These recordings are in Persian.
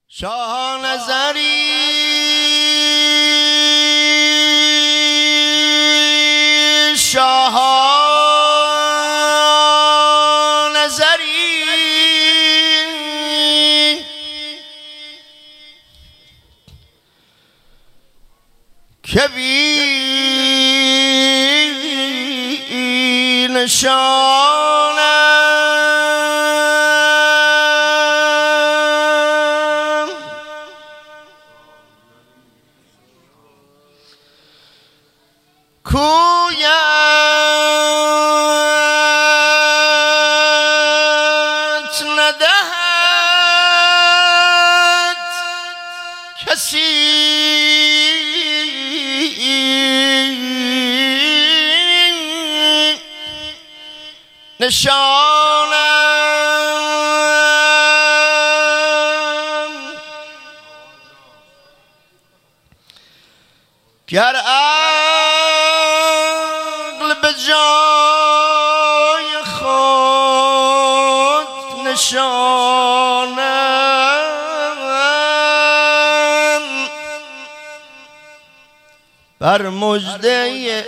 شاه نظری شاه نظری که بی نشانم کویت ندهد کسی نشانم گر عقل به جای خود نشانم بر مژده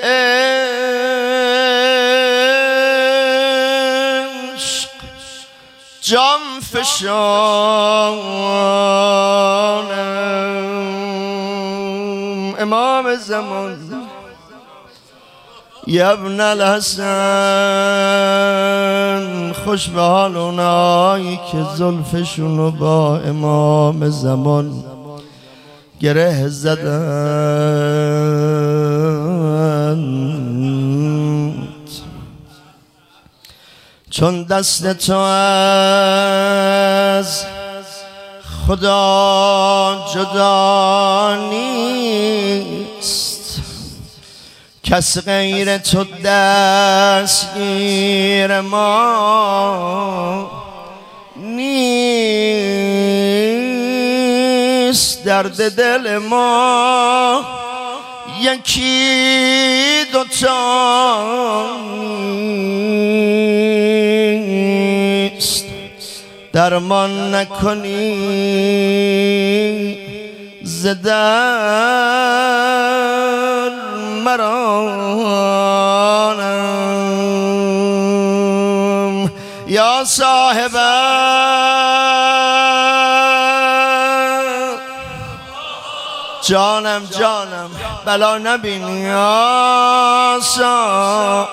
جام فشانم امام زمان یا ابن الحسن خوش به حال اونایی که زلفشونو با امام زمان گره زدن چون دست تو از خدا جدا نیست کس غیر تو دستگیر ما نیست درد دل ما یکی دوتا نیست درمان نکنی ز درد مرانم یا صاحب جانم جانم بلا نبینی یا صاحب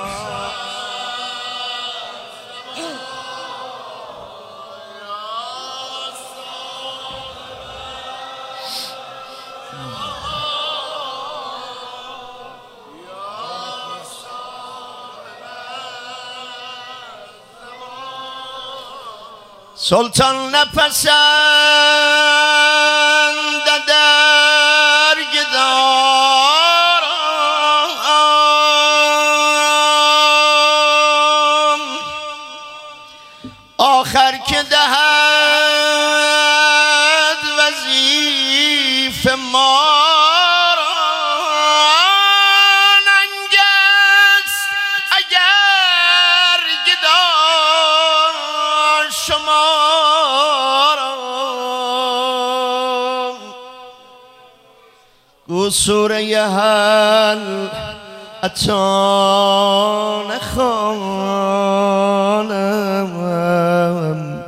سلطان نپسند در گدارم آخر که دهد وظیف ما سوره هل عطا نخوانم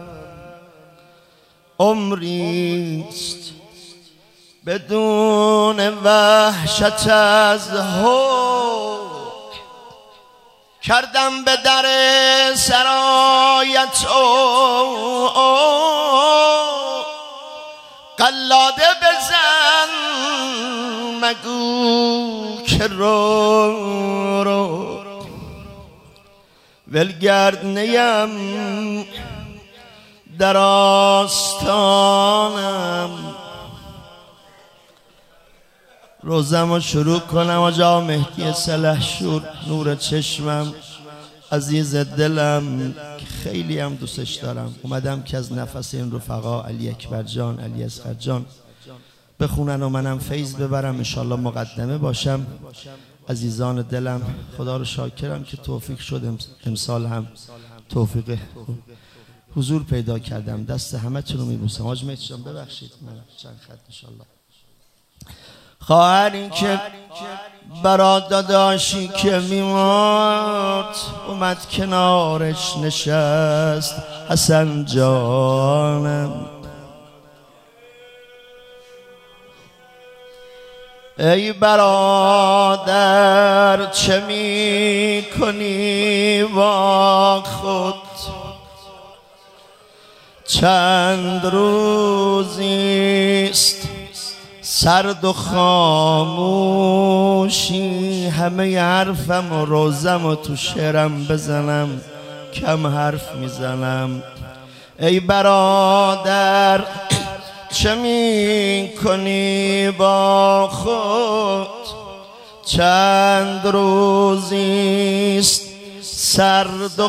عمریست بدون وحشت از حکم کردم به در سرایت قلاده بزن مگو که رو ولگرد نیم در آستانم روزمو شروع کنم آجا مهدی سلحشور نور چشمم عزیز دلم خیلی هم دوستش دارم اومدم که از نفس این رفقا علی اکبر جان علی اصغر جان بخونن و منم فیض ببرم انشالله مقدمه باشم. عزیزان دلم خدا رو شاکرم که توفیق شد امسال هم توفیق حضور پیدا کردم. دست همه تون رو میبوسم. حاج مهدی جان ببخشید من چند خط انشالله. خواهری که برا داداشی که میمرد اومد کنارش نشست حسن جانم. ای برادر چه می کنی با خود چند روزیست سرد و خاموشی همه حرفم و روزم و تو شعرم بزنم کم حرف میزنم. ای برادر چه می کنی با خود چند روزیست سرد و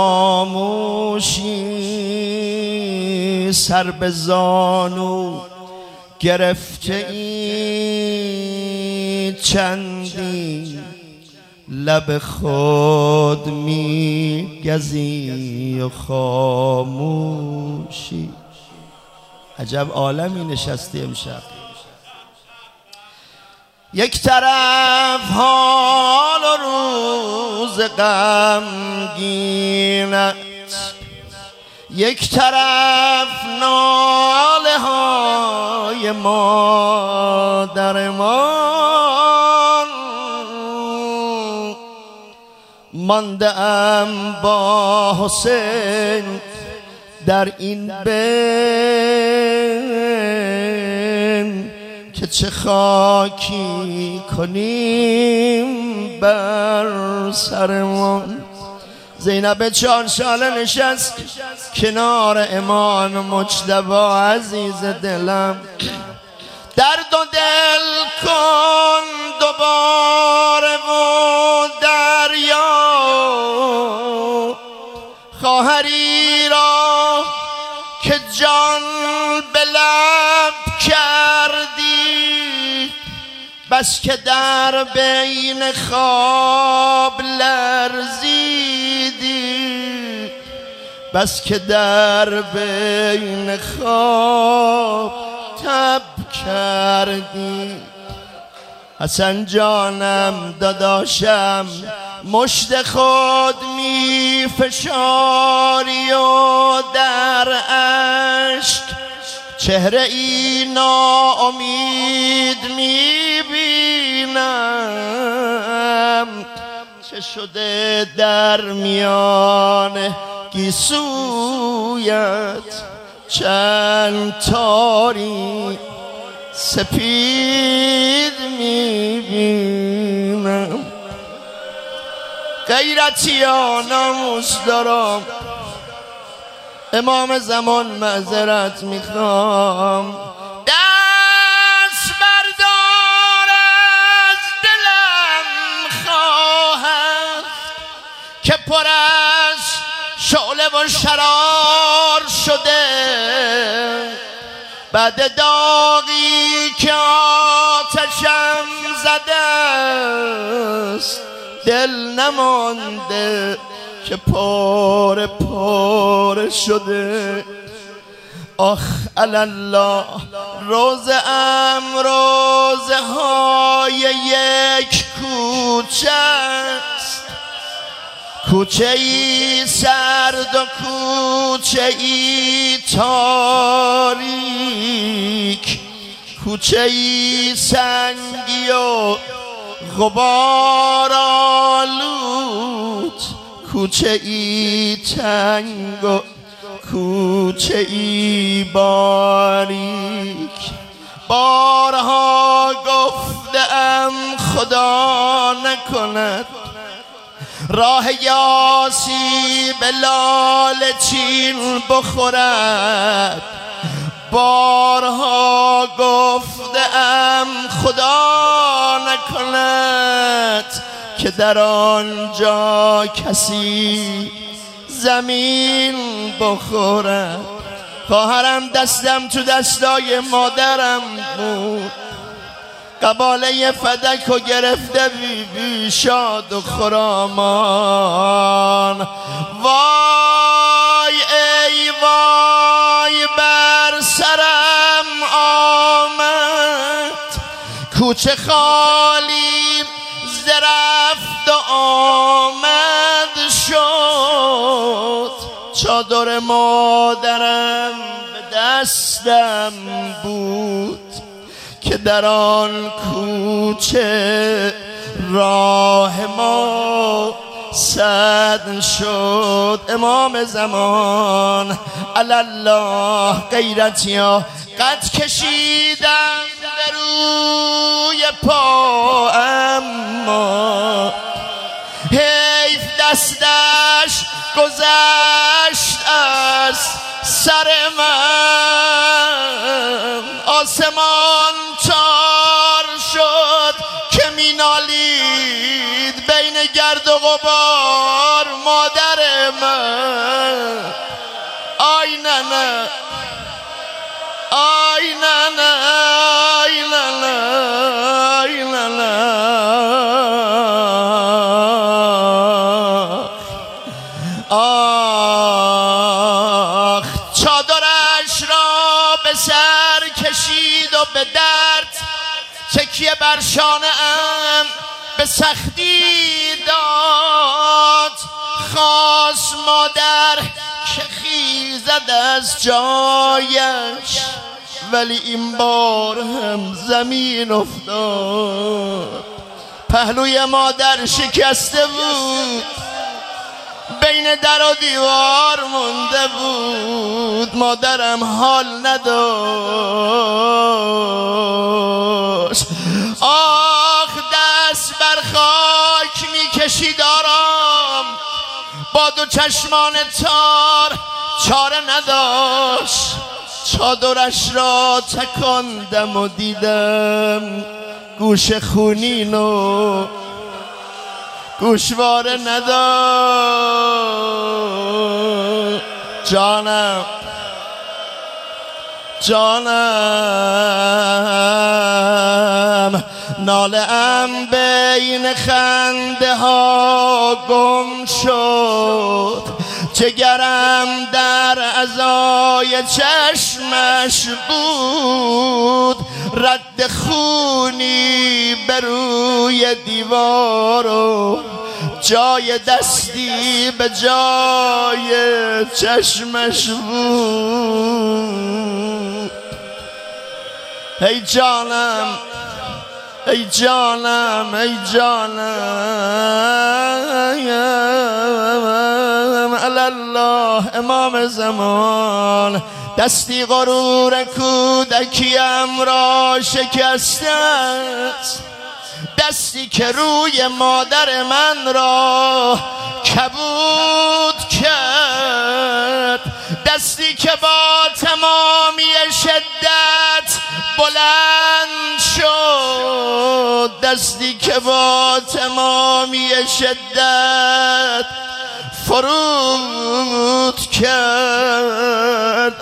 خاموشی سر به زانو گرفته ای چندی لب خود می گزی و خاموشی. عجب عالمی نشستی امشب. یک طرف حال و روز غمگینت یک طرف ناله های مادرمان مانده ام با حسین در این بین که چه خاکی کنیم بر سرمان. زینب 4 ساله نشست کنار امام مجتبی عزیز دلم. درد و دل کن دوباره و دریا خواهری را که جان به لب کردی بس که در بین خواب لرزیدی بس که در بین خواب تب کردی. حسن جانم داداشم مشت خود می فشاری و در عشق چهره ای ناامید می بینم. چه شده در میان گیسویت چند تاری سپید می بینم. غیرتیا ناموس دارم امام زمان معذرت میخوام. دست بردار از دلم خواهد که پر از شعله و شرار شده بعد داغی که آتشم زده است دل نمانده که پاره پاره شده. آخ الله روزه ام روزه های یک کوچه است کوچه ای سرد و کوچه ای تاریک کوچه ای سنگی و غبار آلود کوچه ای تنگ و کوچه ای باریک. بارها گفتم خدا نکند راه یاسی به لاله چین بخورد. بارها گفتم خدا نکند که در آنجا کسی زمین بخورد. خواهرم دستم تو دستای مادرم بود قباله فدک و گرفته بی بی شاد و خرامان. وای ای وای بر سرم آمد، کوچه خالی ز رفت و آمد شد. چادر مادرم به دستم بود که در آن کوچه راه ما سد شد. امام زمان الله غیرتیا قد کشیدم به روی پا، اما حیف دستش گذشت از سر من. آسمان تار شد که می نالید بین گرد و غبار مادر من. آی ننه، آی ننه، آی ننه، آی ننه. آخ چادرش را به سر کشید و به درد تکیه بر شانه ام به سختی داد. خواست مادر که خیزد از جایش، ولی این بار هم زمین افتاد. پهلوی مادر شکسته بود، بین در و دیوار مونده بود. مادرم حال نداشت. آخ دست بر خاک می کشید آرام، با دو چشمان تار چاره نداشت. چادرش را تکاندم و دیدم گوش خونین و گوشواره نداشت. جانم جانم ناله ام بین خنده ها گم شد. جگرم در عزای چشمش بود، رد خونی بر روی دیوار و جای دستی به جای چشمش بود. ای جانم، ای جانم، ای جانم الله امام زمان. دستی غرور کودکیم را شکسته است، دستی که روی مادر من را کبود کرد، دستی که با تمامی شدت بلند شد، دستی که با تمامی شدت فرود کرد.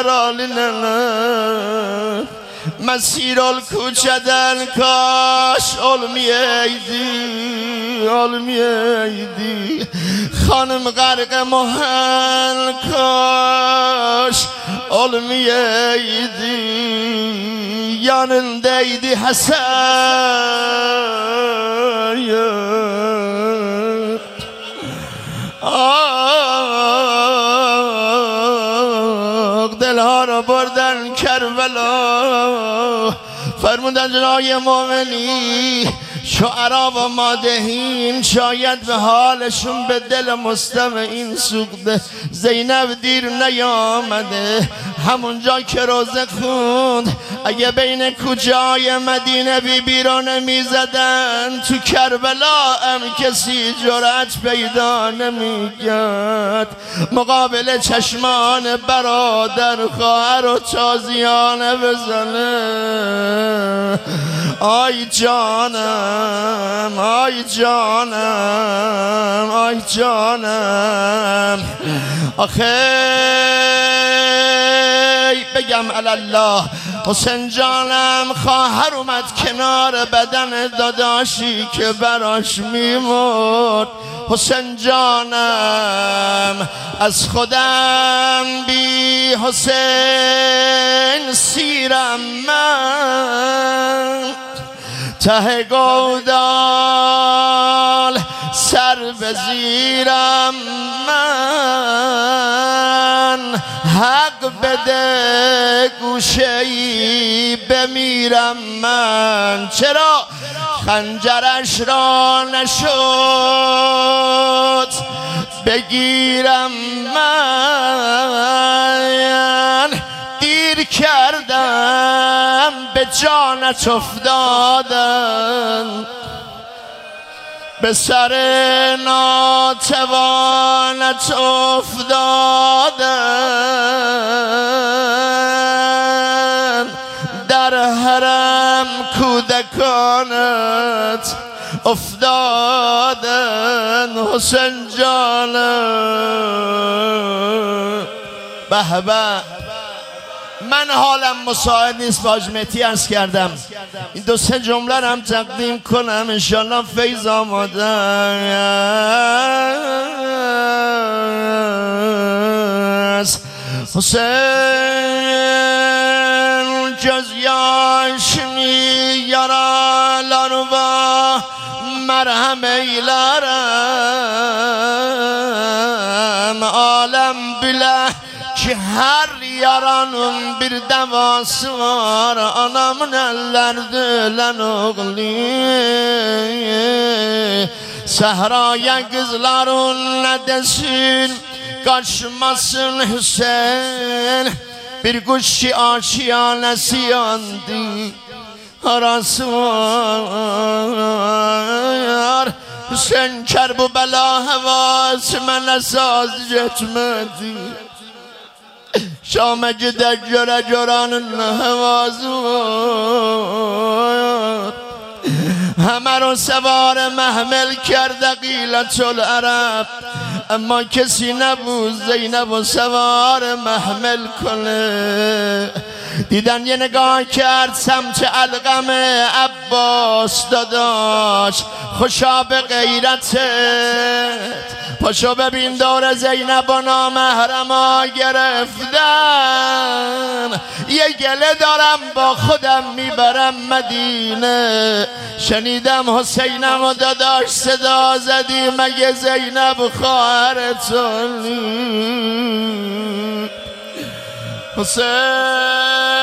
آیرالنه مسیر الکوچه در کاش علمی ایدی، علمی ایدی خانم غرق محل کاش علمی ایدی yanında idi Hasan. دلها را بردن کربلا، فرمودن جنای مومنی شعرا و مادهین شاید به حالشون به دل مستمعین سوخته. زینب دیر نیامده، همونجا که روزه خوند اگه بین کوچه‌های مدینه بی را نمی زدن تو کربلا هم کسی جرأت پیدا نمی کرد مقابل چشمان برادر خواهر و تازیانه بزنه. آی جانم، آی جانم، آی جانم، آخه بگم الله حسین جانم خواهر اومد کنار بدن داداشی که براش میمرد. حسین جانم از خودم بی حسین سیرم من، ته گودال سر به زیرم من، حق بده گوشه‌ای بمیرم من. چرا خنجرش را نشد بگیرم من، دیر کردم به جانت افتادن، به سر ناتوانت افتادن، در حرم کودکانت افتادن. حسین جانم به به. من حالم مساعد نیست، با حاج مهدی عرض کردم این دو سه جمله رو هم تقدیم کنم، انشالله فیض آماده است. حسین جز یاش میارا و مرهم ایلارم، عالم بله ki her yaranın bir devası var, anamın ellerde ölen oğlu. Sahraya kızların ne desin, kaçmasın Hüseyin, bir kuşçu aşiyanesi yandı, arası var. Hüseyin Kerbela havası mene saz etmedi, شام جده جره جران هوازو همه رو سوار محمل کرده قیلت العرب، اما کسی نبود زینب و سوار محمل کنه. دیدن یه نگاه کرد سمت علقم عباس داداش، خوشا به غیرتت، پاشو ببین دور زینب و نامحرما گرفتن. یه گله دارم با خودم میبرم مدینه، شنیدم حسینم و داداش صدا زدی، مگه زینب خواهرتونی؟ حسین